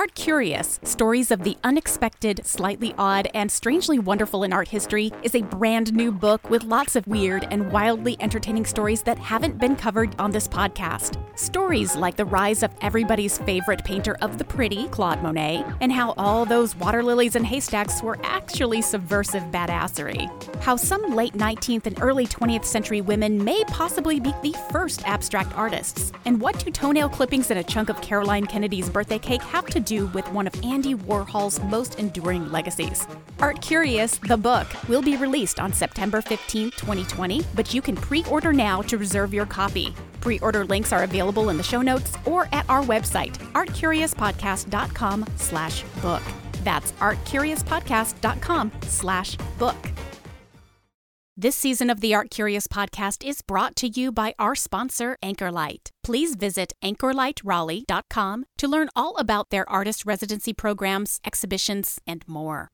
Art Curious, Stories of the Unexpected, Slightly Odd, and Strangely Wonderful in Art History is a brand new book with lots of weird and wildly entertaining stories that haven't been covered on this podcast. Stories like the rise of everybody's favorite painter of the pretty, Claude Monet, and how all those water lilies and haystacks were actually subversive badassery. How some late 19th and early 20th century women may possibly be the first abstract artists. And what do toenail clippings and a chunk of Caroline Kennedy's birthday cake have to do with one of Andy Warhol's most enduring legacies? Art Curious, the book, will be released on September 15, 2020, but you can pre-order now to reserve your copy. Pre-order links are available in the show notes or at our website, artcuriouspodcast.com/book. That's artcuriouspodcast.com/book. This season of the Art Curious podcast is brought to you by our sponsor, Anchorlight. Please visit anchorlightraleigh.com to learn all about their artist residency programs, exhibitions, and more.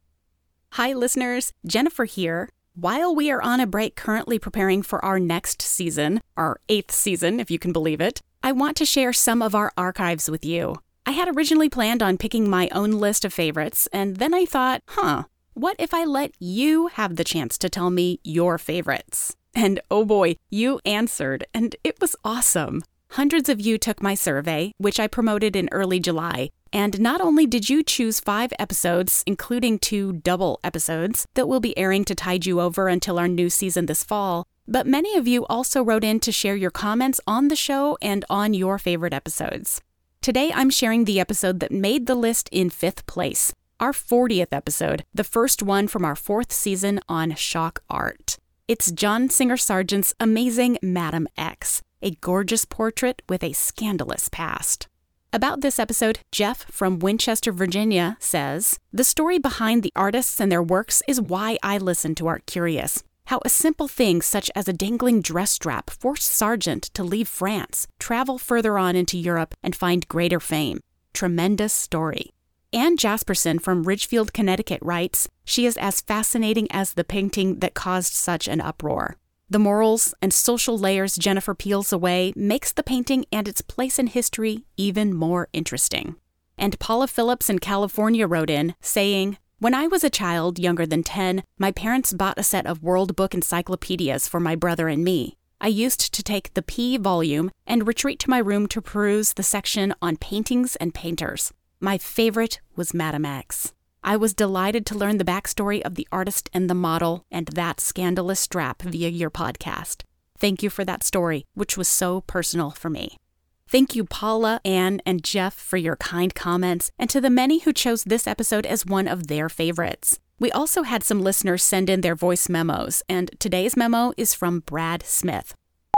Hi, listeners. Jennifer here. While we are on a break currently preparing for our next season, our 8th season, if you can believe it, I want to share some of our archives with you. I had originally planned on picking my own list of favorites, and then I thought, what if I let you have the chance to tell me your favorites? And oh boy, you answered, and it was awesome. Hundreds of you took my survey, which I promoted in early July. And not only did you choose 5 episodes, including 2 double episodes, that will be airing to tide you over until our new season this fall, but many of you also wrote in to share your comments on the show and on your favorite episodes. Today I'm sharing the episode that made the list in 5th place. Our 40th episode, the first one from our 4th season on shock art. It's John Singer Sargent's amazing Madam X, a gorgeous portrait with a scandalous past. About this episode, Jeff from Winchester, Virginia says, "The story behind the artists and their works is why I listen to Art Curious. How a simple thing such as a dangling dress strap forced Sargent to leave France, travel further on into Europe, and find greater fame. Tremendous story." Ann Jasperson from Ridgefield, Connecticut writes, "She is as fascinating as the painting that caused such an uproar. The morals and social layers Jennifer peels away makes the painting and its place in history even more interesting." And Paula Phillips in California wrote in, saying, "When I was a child younger than 10, my parents bought a set of World Book encyclopedias for my brother and me. I used to take the P volume and retreat to my room to peruse the section on paintings and painters. My favorite was Madam X. I was delighted to learn the backstory of the artist and the model and that scandalous strap via your podcast. Thank you for that story, which was so personal for me." Thank you, Paula, Ann, and Jeff for your kind comments, and to the many who chose this episode as one of their favorites. We also had some listeners send in their voice memos, and today's memo is from Brad Smith.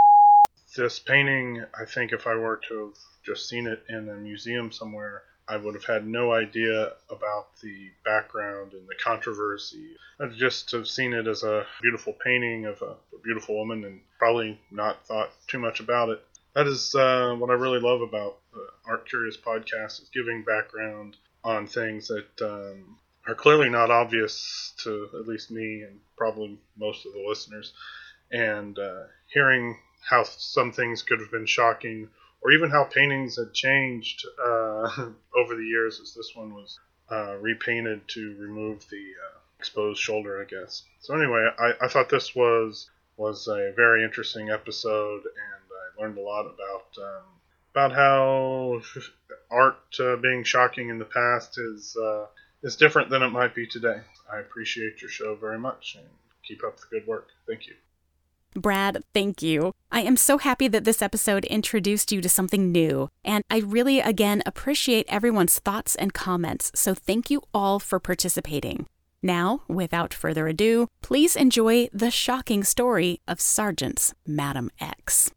This painting, I think if I were to have just seen it in a museum somewhere, I would have had no idea about the background and the controversy. I'd just have seen it as a beautiful painting of a beautiful woman and probably not thought too much about it. That is what I really love about the Art Curious podcast, is giving background on things that are clearly not obvious to at least me and probably most of the listeners. And hearing how some things could have been shocking, or even how paintings had changed over the years, as this one was repainted to remove the exposed shoulder, I guess. So anyway, I thought this was a very interesting episode, and I learned a lot about how art being shocking in the past is different than it might be today. I appreciate your show very much, and keep up the good work. Thank you. Brad, thank you. I am so happy that this episode introduced you to something new, and I really, again, appreciate everyone's thoughts and comments, so thank you all for participating. Now, without further ado, please enjoy the shocking story of Sargent's Madam X.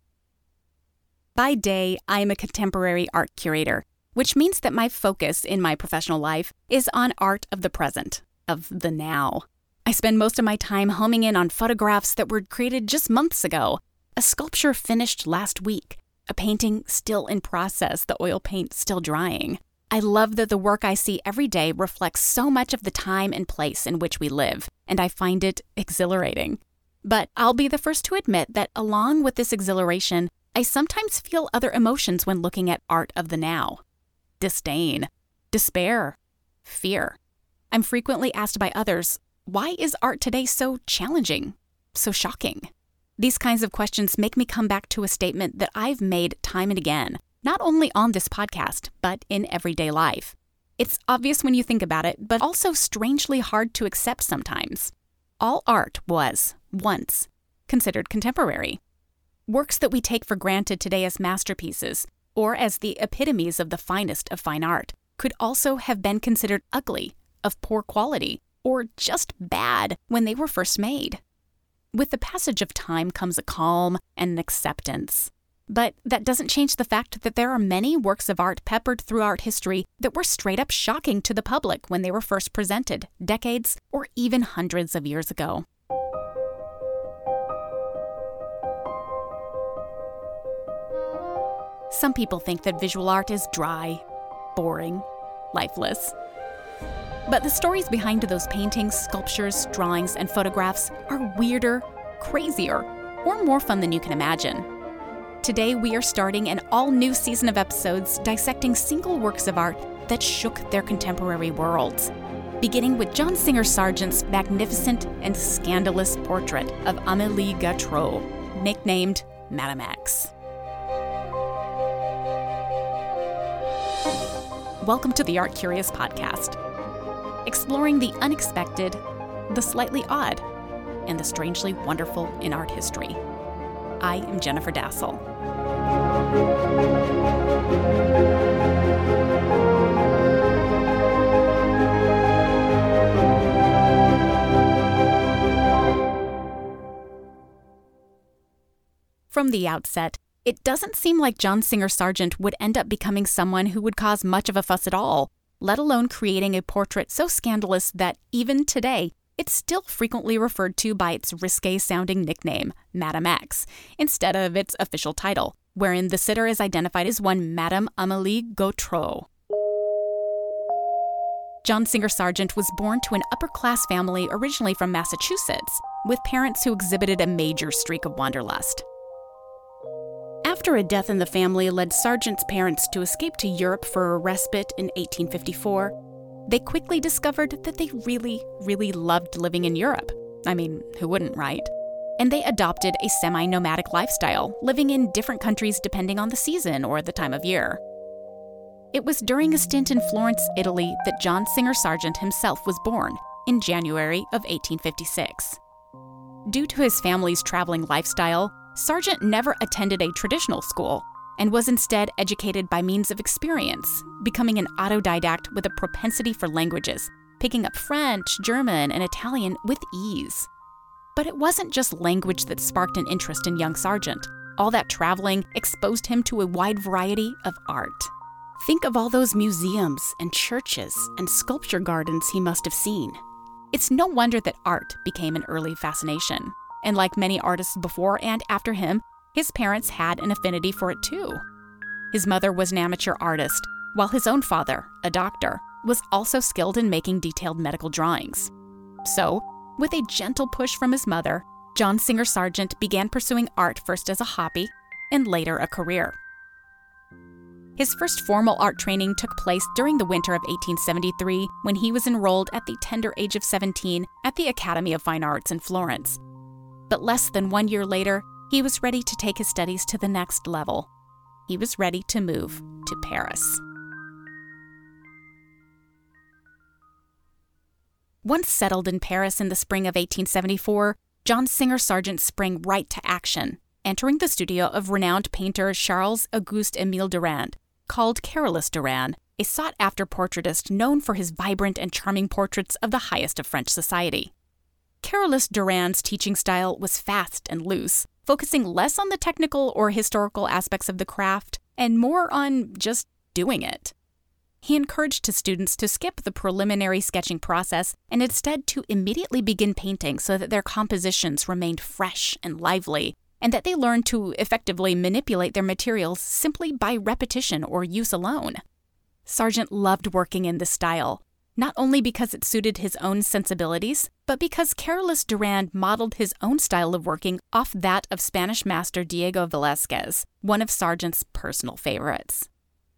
By day, I am a contemporary art curator, which means that my focus in my professional life is on art of the present, of the now. I spend most of my time homing in on photographs that were created just months ago, a sculpture finished last week, a painting still in process, the oil paint still drying. I love that the work I see every day reflects so much of the time and place in which we live, and I find it exhilarating. But I'll be the first to admit that along with this exhilaration, I sometimes feel other emotions when looking at art of the now. Disdain. despair, fear. I'm frequently asked by others, why is art today so challenging, so shocking? These kinds of questions make me come back to a statement that I've made time and again, not only on this podcast, but in everyday life. It's obvious when you think about it, but also strangely hard to accept sometimes. All art was, once, considered contemporary. Works that we take for granted today as masterpieces, or as the epitomes of the finest of fine art, could also have been considered ugly, of poor quality, or just bad when they were first made. With the passage of time comes a calm and an acceptance. But that doesn't change the fact that there are many works of art peppered through art history that were straight up shocking to the public when they were first presented, decades or even hundreds of years ago. Some people think that visual art is dry, boring, lifeless. But the stories behind those paintings, sculptures, drawings, and photographs are weirder, crazier, or more fun than you can imagine. Today, we are starting an all-new season of episodes dissecting single works of art that shook their contemporary worlds, beginning with John Singer Sargent's magnificent and scandalous portrait of Amélie Gautreau, nicknamed Madame X. Welcome to the Art Curious podcast, exploring the unexpected, the slightly odd, and the strangely wonderful in art history. I am Jennifer Dassel. From the outset, it doesn't seem like John Singer Sargent would end up becoming someone who would cause much of a fuss at all, let alone creating a portrait so scandalous that even today, it's still frequently referred to by its risque-sounding nickname, Madame X, instead of its official title, wherein the sitter is identified as one Madame Amélie Gautreau. John Singer Sargent was born to an upper-class family originally from Massachusetts, with parents who exhibited a major streak of wanderlust. After a death in the family led Sargent's parents to escape to Europe for a respite in 1854, they quickly discovered that they really, really loved living in Europe. I mean, who wouldn't, right? And they adopted a semi-nomadic lifestyle, living in different countries depending on the season or the time of year. It was during a stint in Florence, Italy, that John Singer Sargent himself was born, in January of 1856. Due to his family's traveling lifestyle, Sargent never attended a traditional school, and was instead educated by means of experience, becoming an autodidact with a propensity for languages, picking up French, German, and Italian with ease. But it wasn't just language that sparked an interest in young Sargent. All that traveling exposed him to a wide variety of art. Think of all those museums and churches and sculpture gardens he must have seen. It's no wonder that art became an early fascination. And like many artists before and after him, his parents had an affinity for it too. His mother was an amateur artist, while his own father, a doctor, was also skilled in making detailed medical drawings. So, with a gentle push from his mother, John Singer Sargent began pursuing art first as a hobby and later a career. His first formal art training took place during the winter of 1873 when he was enrolled at the tender age of 17 at the Academy of Fine Arts in Florence. But less than 1 year later, he was ready to take his studies to the next level. He was ready to move to Paris. Once settled in Paris in the spring of 1874, John Singer Sargent sprang right to action, entering the studio of renowned painter Charles-Auguste Émile Durand, called Carolus Duran, a sought-after portraitist known for his vibrant and charming portraits of the highest of French society. Carolus Duran's teaching style was fast and loose, focusing less on the technical or historical aspects of the craft and more on just doing it. He encouraged his students to skip the preliminary sketching process and instead to immediately begin painting so that their compositions remained fresh and lively, and that they learned to effectively manipulate their materials simply by repetition or use alone. Sargent loved working in this style, not only because it suited his own sensibilities, but because Carolus Duran modeled his own style of working off that of Spanish master Diego Velázquez, one of Sargent's personal favorites.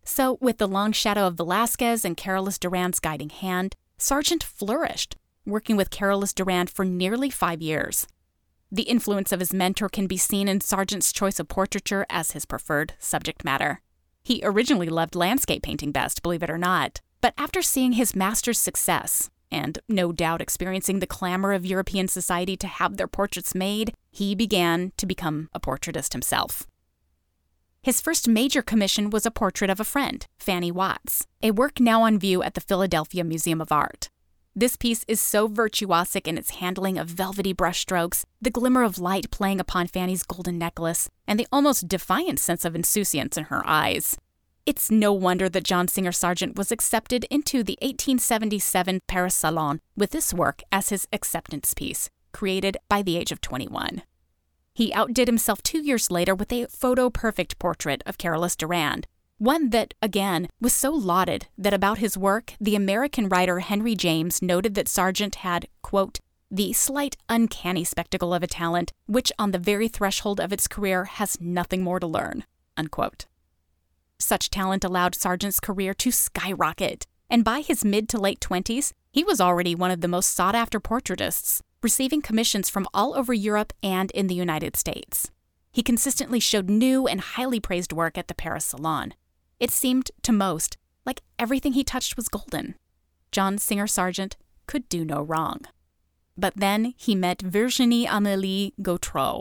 So, with the long shadow of Velázquez and Carolus Duran's guiding hand, Sargent flourished, working with Carolus Duran for nearly 5 years. The influence of his mentor can be seen in Sargent's choice of portraiture as his preferred subject matter. He originally loved landscape painting best, believe it or not, but after seeing his master's success, and no doubt experiencing the clamor of European society to have their portraits made, he began to become a portraitist himself. His first major commission was a portrait of a friend, Fanny Watts, a work now on view at the Philadelphia Museum of Art. This piece is so virtuosic in its handling of velvety brushstrokes, the glimmer of light playing upon Fanny's golden necklace, and the almost defiant sense of insouciance in her eyes. It's no wonder that John Singer Sargent was accepted into the 1877 Paris Salon with this work as his acceptance piece, created by the age of 21. He outdid himself 2 years later with a photo-perfect portrait of Carolus Duran, one that, again, was so lauded that about his work, the American writer Henry James noted that Sargent had, quote, the slight uncanny spectacle of a talent which on the very threshold of its career has nothing more to learn, unquote. Such talent allowed Sargent's career to skyrocket, and by his mid to late 20s, he was already one of the most sought-after portraitists, receiving commissions from all over Europe and in the United States. He consistently showed new and highly praised work at the Paris Salon. It seemed, to most, like everything he touched was golden. John Singer Sargent could do no wrong. But then he met Virginie Amélie Gautreau.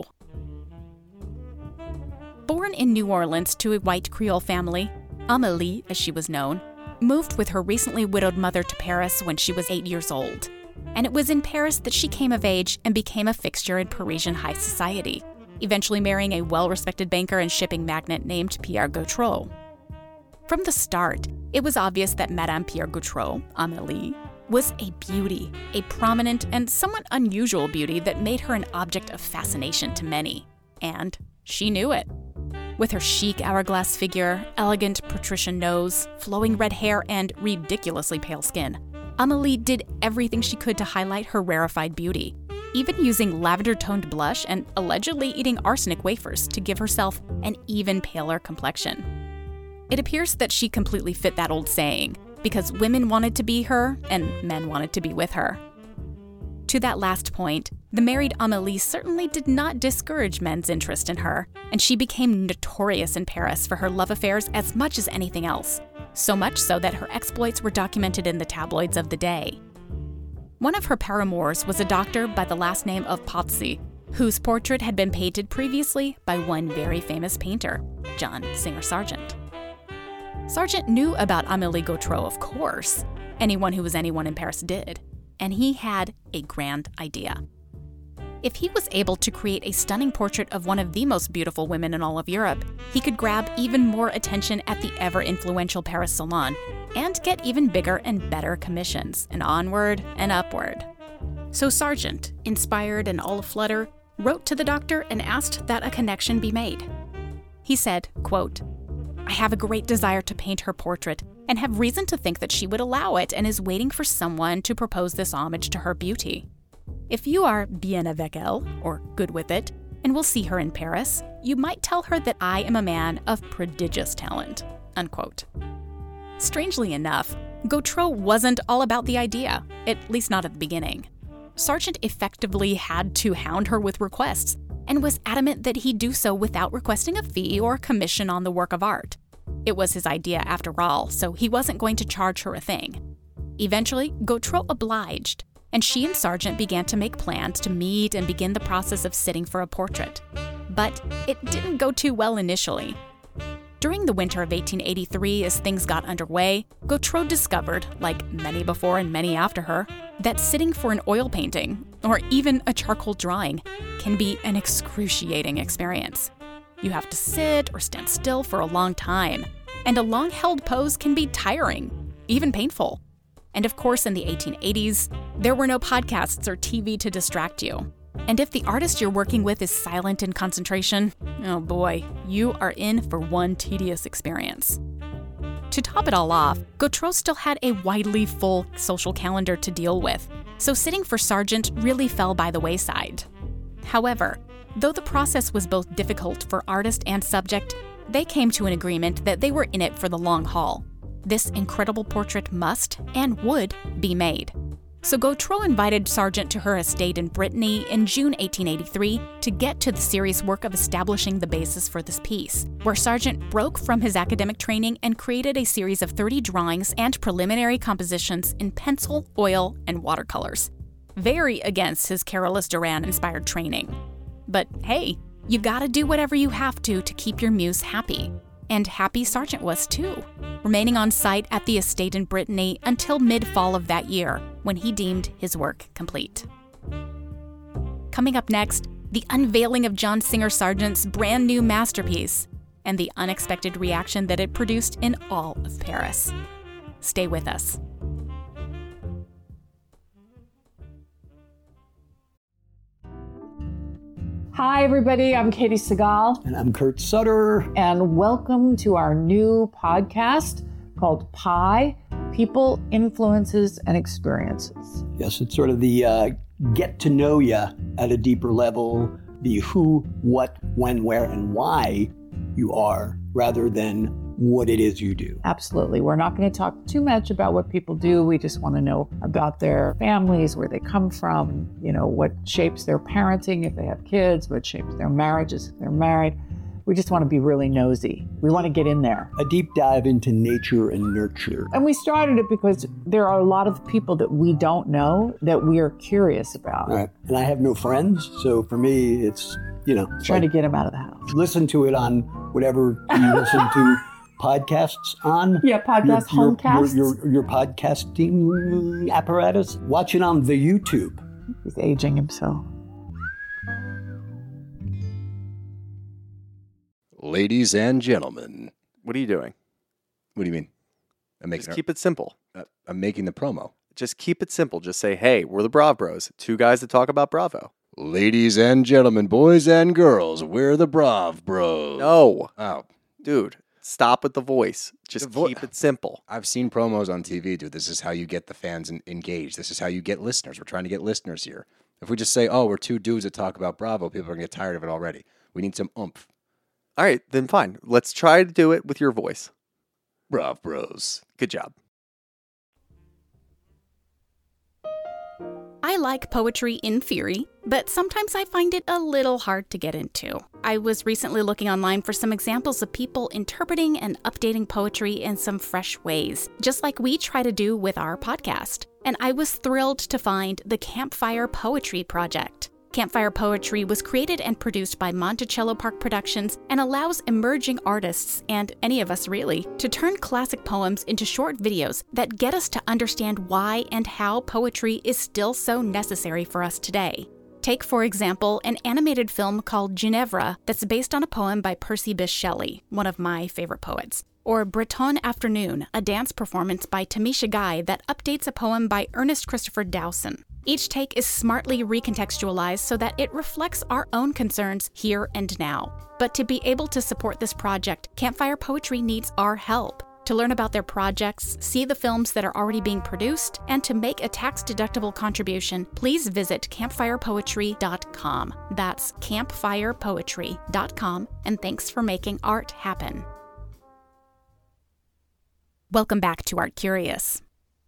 Born in New Orleans to a white Creole family, Amélie, as she was known, moved with her recently widowed mother to Paris when she was 8 years old. And it was in Paris that she came of age and became a fixture in Parisian high society, eventually marrying a well-respected banker and shipping magnate named Pierre Gautreau. From the start, it was obvious that Madame Pierre Gautreau, Amélie, was a beauty, a prominent and somewhat unusual beauty that made her an object of fascination to many. And she knew it. With her chic hourglass figure, elegant patrician nose, flowing red hair, and ridiculously pale skin, Amélie did everything she could to highlight her rarefied beauty, even using lavender-toned blush and allegedly eating arsenic wafers to give herself an even paler complexion. It appears that she completely fit that old saying, because women wanted to be her and men wanted to be with her. To that last point, the married Amélie certainly did not discourage men's interest in her, and she became notorious in Paris for her love affairs as much as anything else, so much so that her exploits were documented in the tabloids of the day. One of her paramours was a doctor by the last name of Pozzi, whose portrait had been painted previously by one very famous painter, John Singer Sargent. Sargent knew about Amélie Gautreau, of course. Anyone who was anyone in Paris did. And he had a grand idea. If he was able to create a stunning portrait of one of the most beautiful women in all of Europe, he could grab even more attention at the ever-influential Paris Salon and get even bigger and better commissions, and onward and upward. So Sargent, inspired and all aflutter, wrote to the doctor and asked that a connection be made. He said, quote, I have a great desire to paint her portrait and have reason to think that she would allow it and is waiting for someone to propose this homage to her beauty. If you are bien avec elle, or good with it, and will see her in Paris, you might tell her that I am a man of prodigious talent, unquote. Strangely enough, Gautreau wasn't all about the idea, at least not at the beginning. Sargent effectively had to hound her with requests, and was adamant that he do so without requesting a fee or commission on the work of art. It was his idea after all, so he wasn't going to charge her a thing. Eventually, Gautreau obliged, and she and Sargent began to make plans to meet and begin the process of sitting for a portrait. But it didn't go too well initially. During the winter of 1883, as things got underway, Gautreau discovered, like many before and many after her, that sitting for an oil painting, or even a charcoal drawing, can be an excruciating experience. You have to sit or stand still for a long time, and a long-held pose can be tiring, even painful. And of course, in the 1880s, there were no podcasts or TV to distract you. And if the artist you're working with is silent in concentration, oh boy, you are in for one tedious experience. To top it all off, Gautreau still had a widely full social calendar to deal with, so sitting for Sargent really fell by the wayside. However, though the process was both difficult for artist and subject, they came to an agreement that they were in it for the long haul. This incredible portrait must and would be made. So Gautreau invited Sargent to her estate in Brittany in June 1883 to get to the serious work of establishing the basis for this piece, where Sargent broke from his academic training and created a series of 30 drawings and preliminary compositions in pencil, oil, and watercolors. Very against his Carolus Duran-inspired training. But hey, you gotta do whatever you have to keep your muse happy. And happy Sargent was too, remaining on site at the estate in Brittany until mid-fall of that year, when he deemed his work complete. Coming up next, the unveiling of John Singer Sargent's brand new masterpiece, and the unexpected reaction that it produced in all of Paris. Stay with us. Hi, everybody. I'm Katie Segal. And I'm Kurt Sutter. And welcome to our new podcast called PIE, People, Influences, and Experiences. Yes, it's sort of the get to know you at a deeper level, the who, what, when, where, and why you are, rather than what it is you do. Absolutely. We're not going to talk too much about what people do. We just want to know about their families, where they come from, what shapes their parenting if they have kids, what shapes their marriages if they're married. We just want to be really nosy. We want to get in there. A deep dive into nature and nurture. And we started it because there are a lot of people that we don't know that we are curious about. All right. And I have no friends, so for me, it's, trying to get them out of the house. Listen to it on whatever you listen to podcasts on. Yeah, homecasts. Your podcasting apparatus. Watch it on the YouTube. He's aging himself. Ladies and gentlemen. What are you doing? What do you mean? Just keep it simple. I'm making the promo. Just keep it simple. Just say, hey, we're the Brav Bros. Two guys that talk about Bravo. Ladies and gentlemen, boys and girls, we're the Brav Bros. No. Oh. Dude, stop with the voice. Just keep it simple. I've seen promos on TV, dude. This is how you get the fans engaged. This is how you get listeners. We're trying to get listeners here. If we just say, oh, we're two dudes that talk about Bravo, people are going to get tired of it already. We need some oomph. All right, then fine. Let's try to do it with your voice. Brav Bros. Good job. I like poetry in theory, but sometimes I find it a little hard to get into. I was recently looking online for some examples of people interpreting and updating poetry in some fresh ways, just like we try to do with our podcast. And I was thrilled to find the Campfire Poetry Project. Campfire Poetry was created and produced by Monticello Park Productions and allows emerging artists, and any of us really, to turn classic poems into short videos that get us to understand why and how poetry is still so necessary for us today. Take, for example, an animated film called Ginevra that's based on a poem by Percy Bysshe Shelley, one of my favorite poets. Or Breton Afternoon, a dance performance by Tamisha Guy that updates a poem by Ernest Christopher Dowson. Each take is smartly recontextualized so that it reflects our own concerns here and now. But to be able to support this project, Campfire Poetry needs our help. To learn about their projects, see the films that are already being produced, and to make a tax-deductible contribution, please visit campfirepoetry.com. That's campfirepoetry.com, and thanks for making art happen. Welcome back to Art Curious.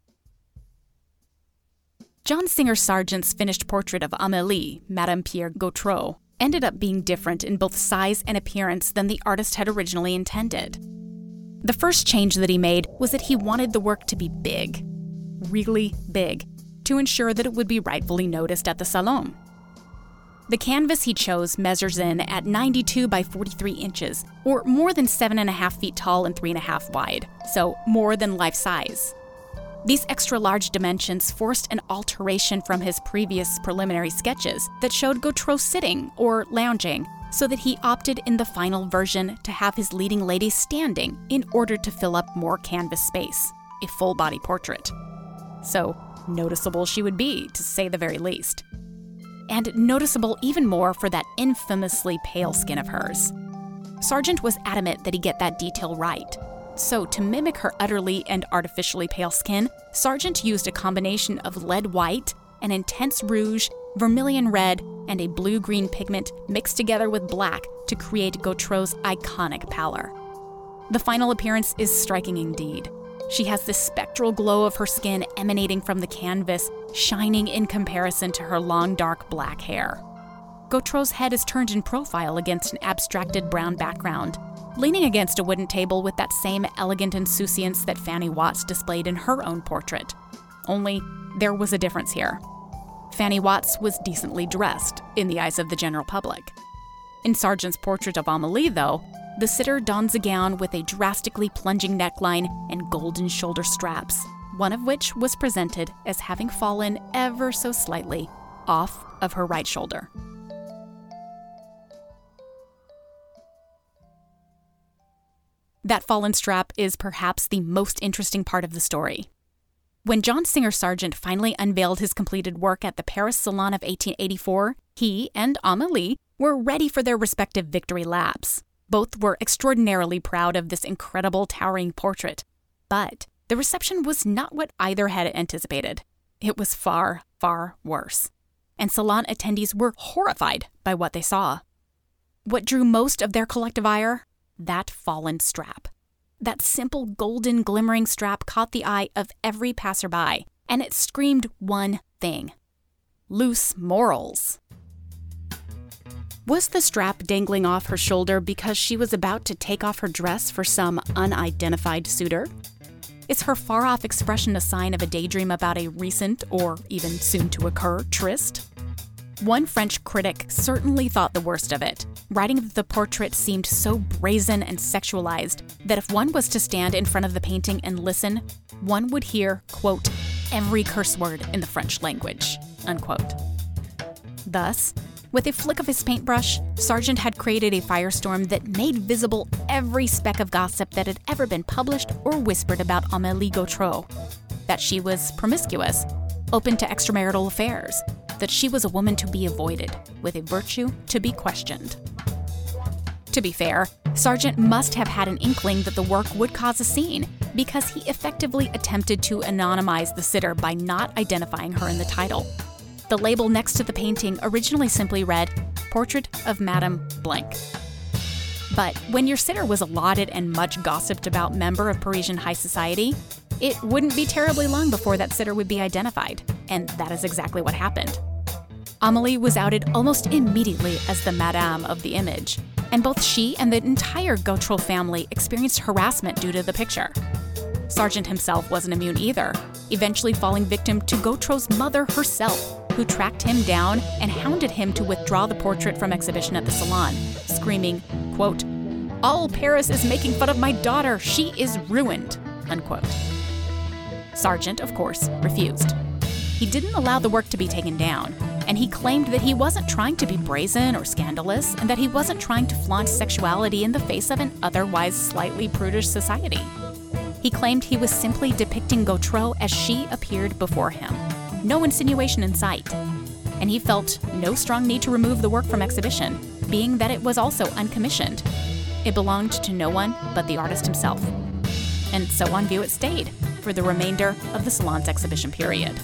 John Singer Sargent's finished portrait of Amélie, Madame Pierre Gautreau, ended up being different in both size and appearance than the artist had originally intended. The first change that he made was that he wanted the work to be big, really big, to ensure that it would be rightfully noticed at the Salon. The canvas he chose measures in at 92 by 43 inches, or more than 7.5 feet tall and 3.5 wide, so more than life size. These extra-large dimensions forced an alteration from his previous preliminary sketches that showed Gautreau sitting or lounging, so that he opted in the final version to have his leading lady standing in order to fill up more canvas space, a full-body portrait. So noticeable she would be, to say the very least. And noticeable even more for that infamously pale skin of hers. Sargent was adamant that he get that detail right. So, to mimic her utterly and artificially pale skin, Sargent used a combination of lead white, an intense rouge, vermilion red, and a blue-green pigment mixed together with black to create Gautreau's iconic pallor. The final appearance is striking indeed. She has this spectral glow of her skin emanating from the canvas, shining in comparison to her long, dark black hair. Gautreau's head is turned in profile against an abstracted brown background, leaning against a wooden table with that same elegant insouciance that Fanny Watts displayed in her own portrait. Only, there was a difference here. Fanny Watts was decently dressed in the eyes of the general public. In Sargent's portrait of Amélie, though, the sitter dons a gown with a drastically plunging neckline and golden shoulder straps, one of which was presented as having fallen ever so slightly off of her right shoulder. That fallen strap is perhaps the most interesting part of the story. When John Singer Sargent finally unveiled his completed work at the Paris Salon of 1884, he and Amélie were ready for their respective victory laps. Both were extraordinarily proud of this incredible towering portrait. But the reception was not what either had anticipated. It was far, far worse. And salon attendees were horrified by what they saw. What drew most of their collective ire? That fallen strap. That simple golden glimmering strap caught the eye of every passerby, and it screamed one thing: loose morals. Was the strap dangling off her shoulder because she was about to take off her dress for some unidentified suitor? Is her far-off expression a sign of a daydream about a recent, or even soon-to-occur, tryst? One French critic certainly thought the worst of it, writing that the portrait seemed so brazen and sexualized that if one was to stand in front of the painting and listen, one would hear, quote, every curse word in the French language, unquote. Thus, with a flick of his paintbrush, Sargent had created a firestorm that made visible every speck of gossip that had ever been published or whispered about Amélie Gautreau. That she was promiscuous, open to extramarital affairs, that she was a woman to be avoided, with a virtue to be questioned. To be fair, Sargent must have had an inkling that the work would cause a scene, because he effectively attempted to anonymize the sitter by not identifying her in the title. The label next to the painting originally simply read, Portrait of Madame Blank. But when your sitter was a lauded and much gossiped about member of Parisian high society, it wouldn't be terribly long before that sitter would be identified, and that is exactly what happened. Amélie was outed almost immediately as the Madame of the image, and both she and the entire Gautreau family experienced harassment due to the picture. Sargent himself wasn't immune either, eventually falling victim to Gautreau's mother herself, who tracked him down and hounded him to withdraw the portrait from exhibition at the salon, screaming, quote, all Paris is making fun of my daughter, she is ruined, unquote. Sargent, of course, refused. He didn't allow the work to be taken down, and he claimed that he wasn't trying to be brazen or scandalous, and that he wasn't trying to flaunt sexuality in the face of an otherwise slightly prudish society. He claimed he was simply depicting Gautreau as she appeared before him. No insinuation in sight. And he felt no strong need to remove the work from exhibition, being that it was also uncommissioned. It belonged to no one but the artist himself. And so on view it stayed for the remainder of the salon's exhibition period.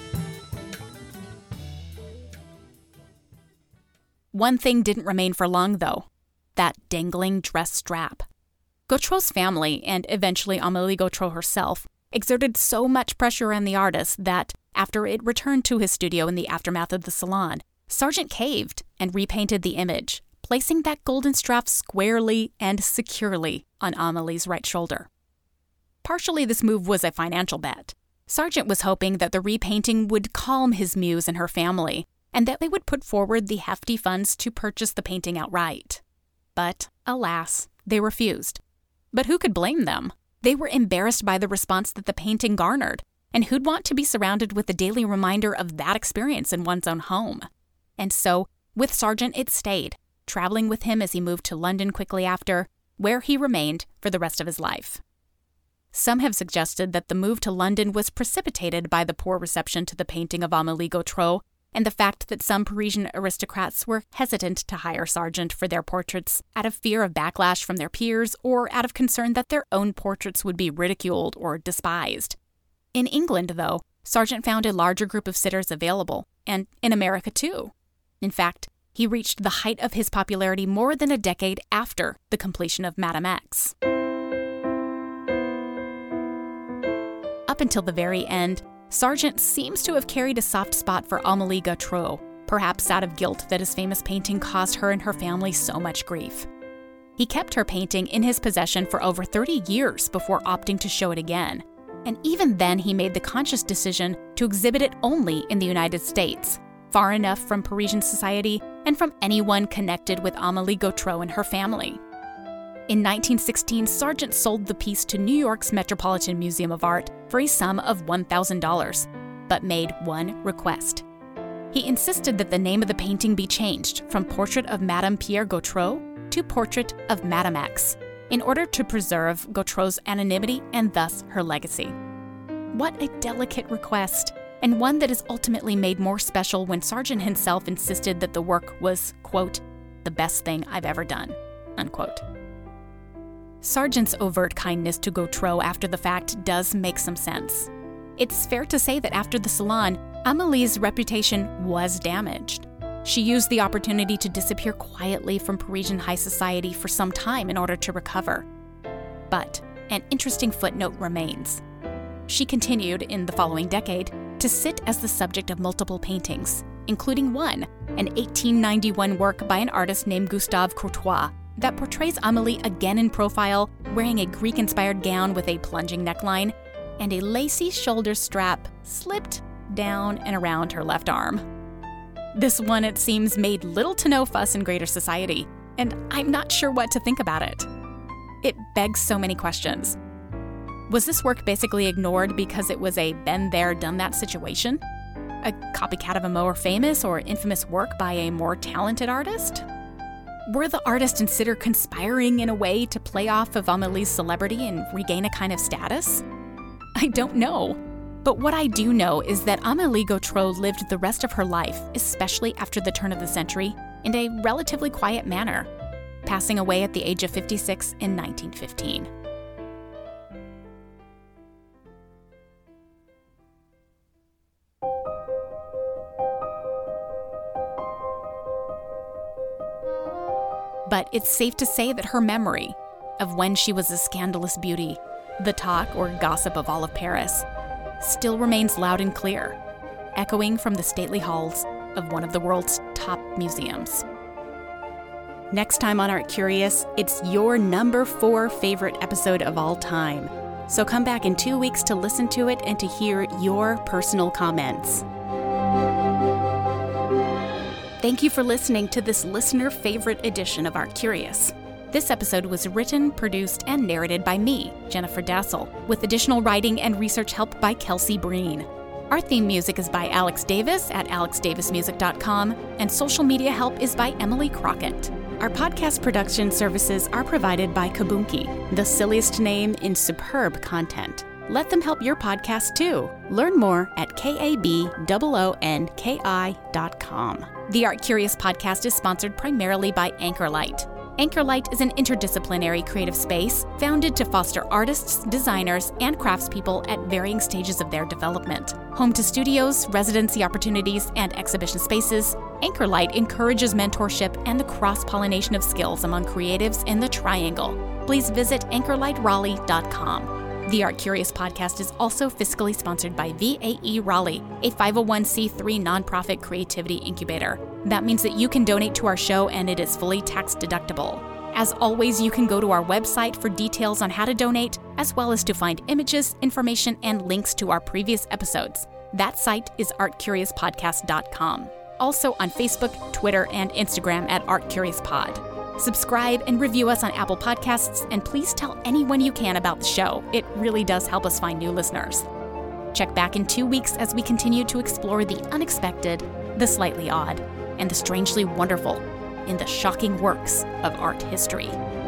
One thing didn't remain for long, though: that dangling dress strap. Gautreau's family, and eventually Amélie Gautreau herself, exerted so much pressure on the artist that, after it returned to his studio in the aftermath of the salon, Sargent caved and repainted the image, placing that golden strap squarely and securely on Amélie's right shoulder. Partially, this move was a financial bet. Sargent was hoping that the repainting would calm his muse and her family, and that they would put forward the hefty funds to purchase the painting outright. But, alas, they refused. But who could blame them? They were embarrassed by the response that the painting garnered, and who'd want to be surrounded with the daily reminder of that experience in one's own home? And so, with Sargent, it stayed, traveling with him as he moved to London quickly after, where he remained for the rest of his life. Some have suggested that the move to London was precipitated by the poor reception to the painting of Amélie Gautreau, and the fact that some Parisian aristocrats were hesitant to hire Sargent for their portraits out of fear of backlash from their peers or out of concern that their own portraits would be ridiculed or despised. In England, though, Sargent found a larger group of sitters available, and in America too. In fact, he reached the height of his popularity more than a decade after the completion of Madame X. Up until the very end, Sargent seems to have carried a soft spot for Amélie Gautreau, perhaps out of guilt that his famous painting caused her and her family so much grief. He kept her painting in his possession for over 30 years before opting to show it again, and even then he made the conscious decision to exhibit it only in the United States, far enough from Parisian society and from anyone connected with Amélie Gautreau and her family. In 1916, Sargent sold the piece to New York's Metropolitan Museum of Art for a sum of $1,000, but made one request. He insisted that the name of the painting be changed from Portrait of Madame Pierre Gautreau to Portrait of Madame X, in order to preserve Gautreau's anonymity and thus her legacy. What a delicate request, and one that is ultimately made more special when Sargent himself insisted that the work was, quote, the best thing I've ever done, unquote. Sargent's overt kindness to Gautreau after the fact does make some sense. It's fair to say that after the Salon, Amélie's reputation was damaged. She used the opportunity to disappear quietly from Parisian high society for some time in order to recover. But an interesting footnote remains. She continued, in the following decade, to sit as the subject of multiple paintings, including one, an 1891 work by an artist named Gustave Courtois, that portrays Amélie again in profile, wearing a Greek-inspired gown with a plunging neckline, and a lacy shoulder strap slipped down and around her left arm. This one, it seems, made little to no fuss in greater society, and I'm not sure what to think about it. It begs so many questions. Was this work basically ignored because it was a been there, done that situation? A copycat of a more famous or infamous work by a more talented artist? Were the artist and sitter conspiring in a way to play off of Amélie's celebrity and regain a kind of status? I don't know. But what I do know is that Amélie Gautreau lived the rest of her life, especially after the turn of the century, in a relatively quiet manner, passing away at the age of 56 in 1915. But it's safe to say that her memory of when she was a scandalous beauty, the talk or gossip of all of Paris, still remains loud and clear, echoing from the stately halls of one of the world's top museums. Next time on Art Curious, it's your number 4 favorite episode of all time. So come back in 2 weeks to listen to it and to hear your personal comments. Thank you for listening to this listener favorite edition of Art Curious. This episode was written, produced, and narrated by me, Jennifer Dassel, with additional writing and research help by Kelsey Breen. Our theme music is by Alex Davis at alexdavismusic.com, and social media help is by Emily Crockett. Our podcast production services are provided by Kabunki, the silliest name in superb content. Let them help your podcast too. Learn more at KABOONKI.com. The Art Curious podcast is sponsored primarily by Anchorlight. Anchorlight is an interdisciplinary creative space founded to foster artists, designers, and craftspeople at varying stages of their development. Home to studios, residency opportunities, and exhibition spaces, Anchorlight encourages mentorship and the cross-pollination of skills among creatives in the Triangle. Please visit anchorlightraleigh.com. The Art Curious podcast is also fiscally sponsored by VAE Raleigh, a 501c3 nonprofit creativity incubator. That means that you can donate to our show and it is fully tax deductible. As always, you can go to our website for details on how to donate, as well as to find images, information, and links to our previous episodes. That site is artcuriouspodcast.com. Also on Facebook, Twitter, and Instagram at ArtCuriousPod. Subscribe and review us on Apple Podcasts, and please tell anyone you can about the show. It really does help us find new listeners. Check back in 2 weeks as we continue to explore the unexpected, the slightly odd, and the strangely wonderful in the shocking works of art history.